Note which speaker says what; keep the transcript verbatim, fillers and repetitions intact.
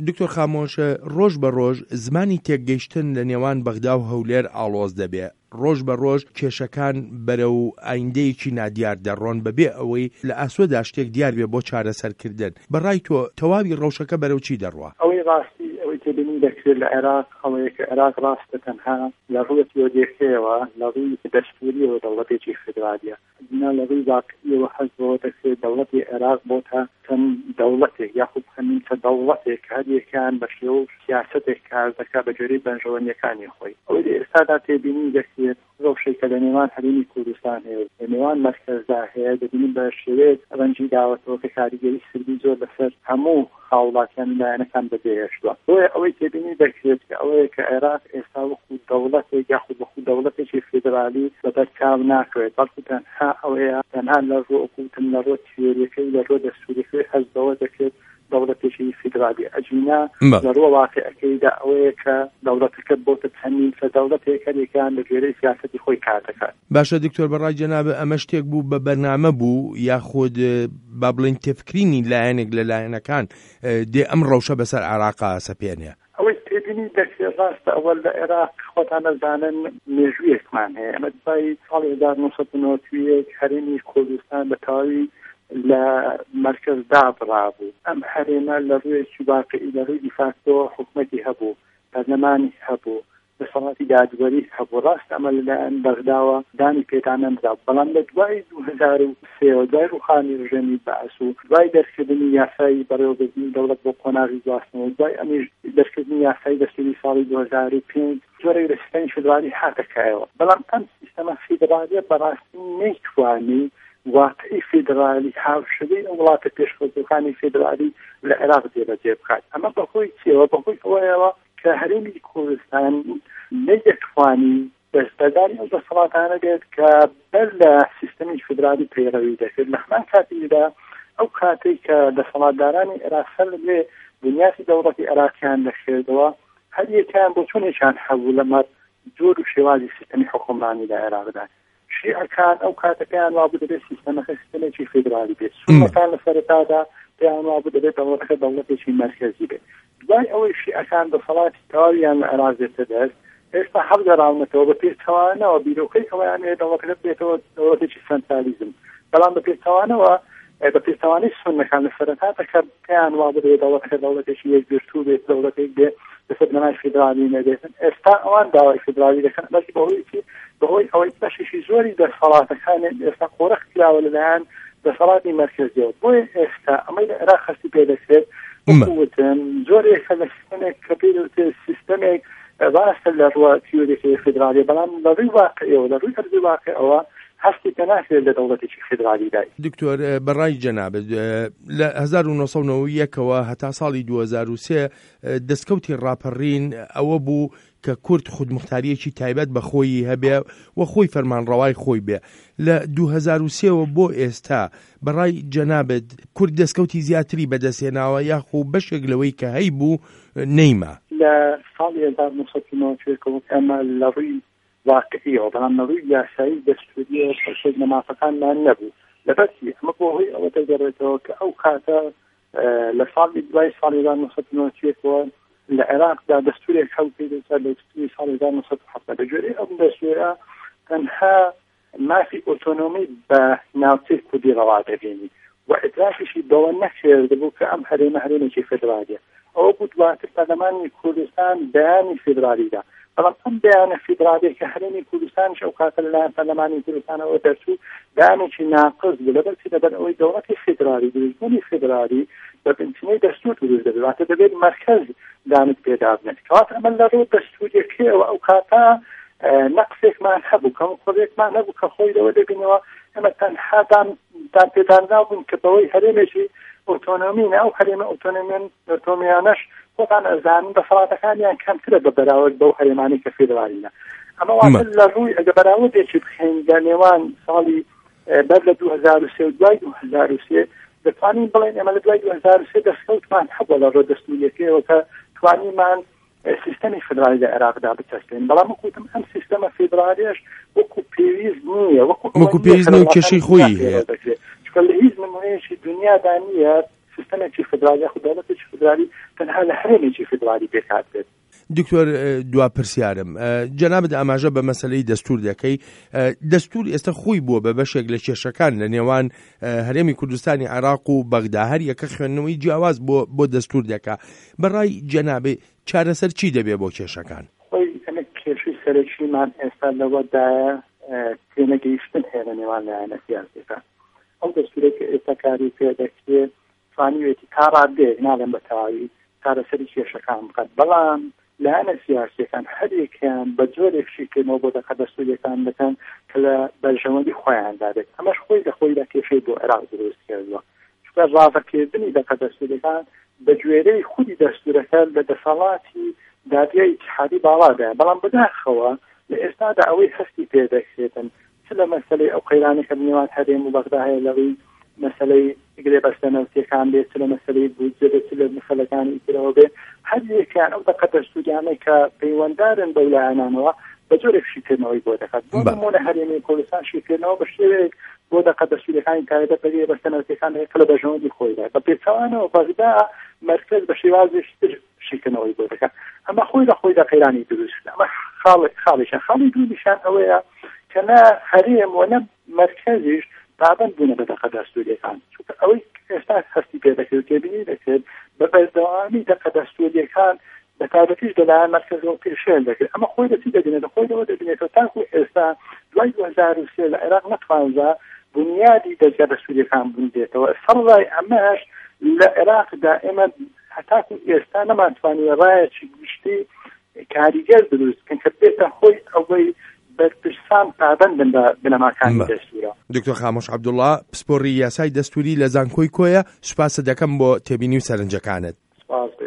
Speaker 1: دکتۆر خامۆش ڕۆژ بە ڕۆژ زمانی تێکگەیشتن لە نێوان بەغدا و هەولێر ئاڵۆز دەبێ، ڕۆژ بە ڕۆژ کێشەکان بەرە و ئایندەیەکی نادیار دەڕۆن بەبێ ئەوەی لە ئاسۆدا شتێک دیار بێ بۆ چارەسەرکردن. بەڕای تۆ تەواوی ڕەوشەکە بەرەو چی دەڕوا؟
Speaker 2: ئەوەی ڕاستی ئەوەی تێبینی دەکرێت لە عێراق ئەوەیە کە عێراق ڕاستە تەنها لە ڕووی تیۆدێکەوە لە ڕووی دەستوریەوە دەوڵەتێکی فێدرالیە، لە ڕووی واقعیەوە حەز بەوە دەکرێت دەوڵەتی عێراق بۆتە چەند دەوڵەتێک یاخود بخەنین چە دەوڵەتێک هەریەکان بە شێوە سیاسەتێک کار دەکات بە جۆرەی بەنژەوەنیەکانی خۆی. ئەوەی لە ئێستادا تێبینی دەکرێت ڕەوشەی کە لە نێوان هەرێمی کوردستان هەیە لە نێوان مەرکەزدا هەیە دەبینین بە شێوەیەک ڕەنجی داوەتەوە کە کاریگەری سردی زۆر لەسەر هەموو خاوڵاتیان لایەنەکان بەجێهێشتووە. بۆیە ئەوەی تێبینی دەکرێت کە ئەوەیە کە عێراق ئێستا وەکو دەوڵەتێک یاخود وەکو دەوڵەتێکی فێدرالی بەدەستکاو ناکەوێت، بەڵکو تەنها ئەوەیە تەنها لە ڕۆ وەکوتن لە ڕۆ تیۆریەکەی لە ڕۆ دەستوریەکەی حەز بەوە دەکرێت دەوڵەتێکی فێدرالی ئەجینا لە ڕۆ واقعەکەیدا ئەوەیە کە دەوڵەتەکە بۆتە چەندین سە دەوڵەتێک هەرێکیان لە ژێرەی سیاسەتی خۆی کار دەکات.
Speaker 1: باشە دکتۆر بەڕای جەناب ئەمە شتێک بوو بە بەرنامە بوو یاخود با بڵین تێفکرینی لایەنێک لە لایەنەکان دێ ئەم ڕەوشە بەسەر عێراقا سەپێنێ؟
Speaker 2: ئەوەی تێبینی دەکرێت ڕاستە ئەوە لە عێراق خۆتان نەزانن مێژوویەکمان هەیە. ئەمە دوای ساڵی هەزار و نۆ سەد و نۆزدە یەک هەرێمی کوردستان بە تەواوی لە مەرکەزدا بڕابوو. ئەم هەرێمە لە ڕوویەکی واقعی لە ڕووی دیفاکتۆ حکومەتی هەبوو، پەرلەمانی هەبوو، دەسەڵاتی دادوەری هەبوو. ڕاست ئەمە لەلایەن بەغداوە دانی پێدان نەدرا، بەڵام لە دوای دوو هەزار و سێ دوای ڕوخانی ڕژێمی بەعس و دوای دەرکردنی یاسای بەڕێوەبردنی دەوڵەت بۆ کۆناغی گواستنەوە، دوای ئەمیش دەرکردنی یاسای دەستوری ساڵی دوو هەزار و پێنج جۆرەی لە سیستەمی فێدرالی هاتەکایەوە. بەڵام ئەم سیستەمە فێدرالیە بەڕاستی نەیتوانی واقعی فێدرالی هاوشەوەی ئەو وڵاتە پێشکەوتوەکانی فێدرالی لە عێراق جێبەجێ بکات. ئەمە بەخۆی چیەوە؟ بەخۆی ئەوەیەوە کە هەرێمی کوردستان نەیدەتوانی دەستبەرداری ئەو دەسەڵاتانە بێت کە بەر لە سیستەمی فێدرالی پەیڕەوی دەکرد. لە هەمان کاتیدا ئەو کاتێک کە دەسەڵاتدارانی عێراق سەر لەبێ بنیاتی دەوڵەتی عێراقیان دەکردەوە، هەریەکیان بۆ چۆنێکیان هەبوو لەمە جۆر و شێوازی سیستەمی حکومڕانی لە عێراقدا. شیعەکان ئەو کاتەکەیان وابوو دەبێت سیستەمەکە سیستەمێکی فێدرالی بێت، سونەکان لە سەرەتادا پێیان وابوو دەبێت دەوڵەتەکە دەوڵەتێکی مەرکەزی بێت. دوای ئەوەی شیعەکان دەسەڵاتی تەواویان لە عێراق دێتە دەست، ئێستا هەڵگەڕاونەتەوە بە پێچەوانەوە بیرۆکەی ئەویان هەیە دەوڵەتەکە بێتەوە دەوڵەتێکی سەنترالیزم، بەڵام بە پێچەوانەوە بە پێچەوانەی سونەکان لە سەرەتاتەکە پێیان وابوو دەبێت دەوڵەتەکە دەوڵەتێکی یەکگرتوو بێت، دەوڵەتێک بێت لەسەر بنەمای فێدرالی نەبێتن. ئێستا ئەوان داوای فێدرالی دەکەن، بەڵکو بەهۆی بەهۆی ئەوەی بەشێکی زۆری دەسەڵاتەکان ئێستا قۆرە کراوە لەلایەن دەسەڵاتی مەرکەزیەوە. بۆیە ئێستا ئەمەی لە عێراق هەستی پێ دەکرێت وەکوتن زۆرێکە لە سیستەمێک کە پێ دەوترێت سیستەمێک ڕاستە لە ڕوە تیۆریەکەی فێدرالی، بەڵام لە ڕووی واقعیەوە لە ڕووی هەرزوی واقعەوە هەستی پێ ناکرێت لە دەوڵەتێکی فێدرالی دای.
Speaker 1: دکتۆر بەڕای جەنابەت لە هەزار و نۆ سەد و نۆ یەکەوە هەتا ساڵی دوو هەزار و سێ دەستکەوتی ڕاپەڕین ئەوە بوو کە کورد خودمختاریەکی تایبەت بە خۆی هەبێ و خۆی فەرمانڕەوای خۆی بێ. لە دوو هەزار و سێەوە بۆ ئێستا بەڕای جەنابەت کورد دەستکەوتی زیاتری بەدەستێناوە یاخۆ بەشێک لەوەی کە هەی بوو نەیما؟
Speaker 2: لە ساڵی هەزار و نۆ سەد و نۆ ئەمە لە ڕووی واقعیەوە، بەڵام لە ڕووی یاسایی دەستوریە پەشێک نەمافەکانمان نەبوو. لەبەرچی ئەمە بۆ هۆی ئەوە دەگەڕێتەوە کە ئەو کاتە لە ساڵی دوای ساڵی هەزار و نۆ سەد و نۆ لە عێراقدا دەستورێک هەڵبێت لە دەستوری ساڵی هەزار و نۆ سەد و هەفتاد بەجۆرەی ئەم دەستورە تەنها مافی ئۆتۆنۆمی بە ناوچەی کوردی ڕەوا دەبێنی و ئیدراکیشی بەوە نەکردبوو کە ئەم هەرێمە هەرێمێکی فێدرالیە. ئەوە بوو دواتر پەرلەمانی کوردستان بەیانی فێدرالیدا، بەڵام ئەم بەیانە فێدرالی کە هەرێمی کوردستانش ئەو کاتە لەلایەن پەرلەمانی کوردستانەوە دەرچوو بەیانێکی ناقص بوو، لەبەرچی لەبەر ئەوەی دەوڵەتی فێدرالی دروستبوونی فێدرالی بە بنچینەی دەستور دروست دەبێت، واتە دەبێت مەرکەز دامت پێدا بنێت. کەواتە ئەمە لە ڕوو دەستوریەکەیەوە ئەو کاتە نەقسێکمان هەبوو، کەم خۆرێکمان نەبوو کە خۆی لەوە دەبینەوە ئەمە تەنها دام پێدانرا بوون کە بەوەی هەرێمێکی ئۆتۆنۆمینە، ئەو هەرێمە ئۆتۆنۆمیانەش خۆتان ئەزانن دەسەڵاتەکانیان کەمترە بە بەراورد بەو هەرێمانی کە فێدرالینە. ئەمە واتە لە ڕووی ئەگە بەراوردێکی بخەین لە نێوان ساڵی بەر لە دوو هەزار و سێ و دوای دوو هەزار و سێ دەتوانین بڵێن ئێمە لە دوای دوو هەزار و سێ دەستکەوتمان هەبووە لە ڕۆ دەستوریەکەیەوە کە توانیمان سیستەمی فێدرالی لە عێراقدا بچەسپێن، بەڵام وەکوتم ئەم سیستەمە فێدرالیش وەکو پێویست نییە، وەکو
Speaker 1: پێویست نیە و کێشەی خۆی هەیە،
Speaker 2: چونکە لە هیچ نمونەیەکی دنیادا نییە سیستەمێکی فدرالی خو دەوڵەتێکی فدرالی تەنها لە هەرێمێکی فدرالی بێکار بێت.
Speaker 1: دکتۆر دوا پرسیارم جەنابەت ئاماژە بە مەسەلەی دەستور دەکەی. دەستور ئێستا خۆی بووە بە بەشێک لە کێشەکان لە نێوان هەرێمی کوردستانی عێراق و بەغدا هەر یەکە خوێندنەوەی جیاواز بۆ بۆ دەستور دەکا. بەڕای جەنابێ چارەسەر چی دەبێ بۆ کێشەکان؟
Speaker 2: خۆی ئەمە کێشەی سەرەکیمان ئێستا لەوەدایە تێنەگەیشتن هەیە لە نێوان لایەنە سیاسیەکان. ئەو دەستورێک کە ئێستا کاری پێ دەکرێت توانیوێتی تا ڕادێ ناڵێن بە تەواوی چارەسەری کێشەکان بکات، بەڵام لایەنە سیاسیەکان هەرێکیان بە جۆرێک شیکردنەوە بۆ دەکات دەستوریەکان دەکەن کە لە بەرژەوەندی خۆیاندا دێت. ئەمەش خۆی لە خۆیدا کێشەی بۆ عێراق دروست کردووە، چونکە ڕاوەکردنی دەکات دەستوریەکان بە گوێرەی خودی دەستورەکە لە دەسەڵاتی دادگای ئیتحادی باڵادایە، بەڵام بەداخەوە لە ئێستادا ئەوەی هەستی پێ دەکرێتن چ لە مەسەلەی ئەو قەیرانێکە نێوان هەرێم و بەغدا هەیە لەوەی مەسەلەی گرێ بەستەنەوتیەکان بێت، چ لە مەسەلەی بودجە بێت، چ لە مەسەلەکانی ترەوە بێت، هەر یەکیان ئەو دەقەت دەستوریانەی کە پەیوەنددارن بەو لایەنانەوە بە جۆرێک شیکردنەوەی بۆ دەکات. بۆ نمونە هەرێمی کوردستان شیکردنەوە بە شێوەیەک بۆ دەقەت دەستوریەکانی تایبەت بە گرێ بەستەنەوتیەکان کە لە بەرژەوەندی خۆیدا بە پێچەوانەوە بەغدا مەرکەز بە شێوازێکی تر شیکردنەوەی بۆ دەکات. ئەمە خۆی لە خۆیدا قەیرانی دروست، ئەمە خاڵێکە. خاڵی دوومیشان ئەوەیە کە نە هەرێم و نە مەرکەزیش پابند بوونە بە دەقەت دەستوریەکان، چونکە ئەوەی ئێستا هەستی پێ دەکرێت تێبینی دەکرێت بە بەردەوامی دەقەت دەستوریەکان بە تایبەتیش لەلایەن مەرکەزەوە پێشێل دەکرێت. ئەمە خۆی دەچی دەبینێت خۆی لەوە دەبینێتەوە تاکو ئێستا دوای دوو هەزار و سێ لە عێراق نەتوانرا بنیادی دەرگا دەستوریەکان بنێتەوە. سەرڕای ئەمەش لە عێراقدا ئێمە هەتاکو ئێستا نەمانتوانیوە ڕایەکی گشتی کاریگەر دروست بکەن کە بێتە خۆی ئەوەی بەرپرسان پابندن بە بنەماکانی دەستورە.
Speaker 1: دکتۆر خامۆش عەبدوڵڵا، پسپۆڕی یاسای دەستوری لە زانکۆی کۆیە، سوپاسە دەکەم بۆ تێبینی و سەرنجەکانت.
Speaker 2: سپاس.